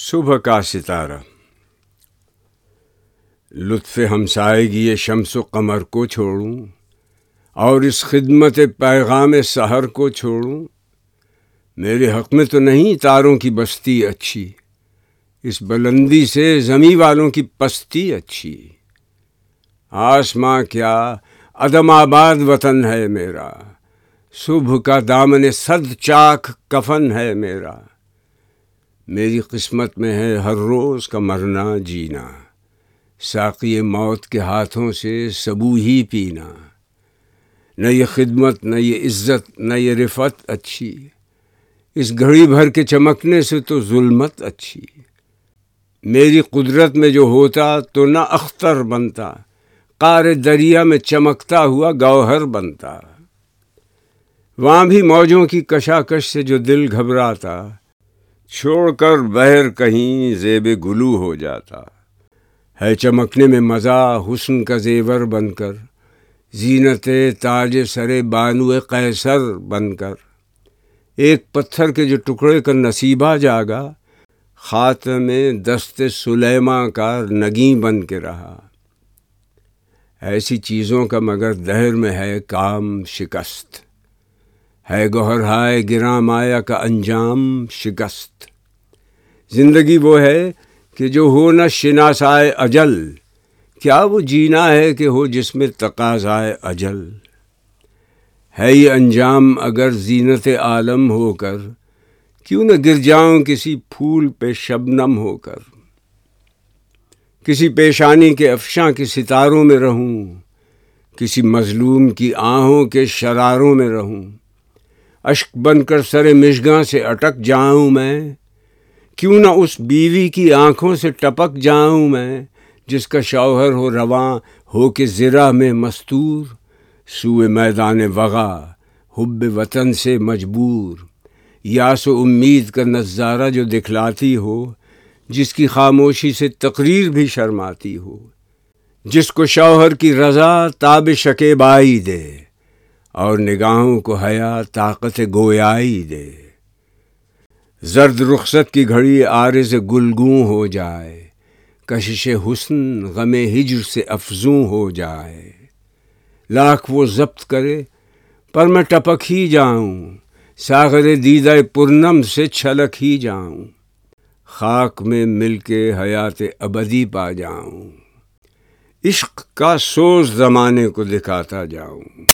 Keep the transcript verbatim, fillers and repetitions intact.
صبح کا ستارہ، لطف ہمسائیگی شمس و قمر کو چھوڑوں اور اس خدمت پیغام سحر کو چھوڑوں؟ میرے حق میں تو نہیں تاروں کی بستی اچھی، اس بلندی سے زمیں والوں کی پستی اچھی۔ آسماں کیا عدم آباد وطن ہے میرا، صبح کا دامن صد چاک کفن ہے میرا۔ میری قسمت میں ہے ہر روز کا مرنا جینا، ساقی موت کے ہاتھوں سے سبو ہی پینا۔ نہ یہ خدمت، نہ یہ عزت، نہ یہ رفعت اچھی، اس گھڑی بھر کے چمکنے سے تو ظلمت اچھی۔ میری قدرت میں جو ہوتا تو نہ اختر بنتا، قعر دریا میں چمکتا ہوا گوہر بنتا۔ وہاں بھی موجوں کی کشاکش سے جو دل گھبراتا، چھوڑ کر بحر کہیں زیب گلو ہو جاتا۔ ہے چمکنے میں مزہ حسن کا زیور بن کر، زینت تاج سر بانو قیصر بن کر۔ ایک پتھر کے جو ٹکڑے کا نصیبہ جاگا، خاتم دست سلیماں کا نگیں بن کے رہا۔ ایسی چیزوں کا مگر دہر میں ہے کام شکست، ہے گوہر ہائے گراں مایا کا انجام شکست۔ زندگی وہ ہے کہ جو ہو نہ شناسائے اجل، کیا وہ جینا ہے کہ ہو جس میں تقاضائے اجل۔ ہے یہ انجام اگر زینت عالم ہو کر، کیوں نہ گر جاؤں کسی پھول پہ شبنم ہو کر۔ کسی پیشانی کے افشاں کے ستاروں میں رہوں، کسی مظلوم کی آہوں کے شراروں میں رہوں۔ اشک بن کر سر مژگاں سے اٹک جاؤں میں، کیوں نہ اس بیوی کی آنکھوں سے ٹپک جاؤں میں، جس کا شوہر ہو رواں ہو کے زرہ میں مستور، سوئے میدان وغا حب وطن سے مجبور۔ یاس و امید کا نظارہ جو دکھلاتی ہو، جس کی خاموشی سے تقریر بھی شرماتی ہو۔ جس کو شوہر کی رضا تاب شکیبائی دے، اور نگاہوں کو حیا طاقت گویائی دے۔ زرد رخصت کی گھڑی عارض گلگوں ہو جائے، کشش حسن غم ہجر سے افزوں ہو جائے۔ لاکھ وہ ضبط کرے پر میں ٹپک ہی جاؤں، ساغر دیدہ پرنم سے چھلک ہی جاؤں۔ خاک میں مل کے حیات ابدی پا جاؤں، عشق کا سوز زمانے کو دکھاتا جاؤں۔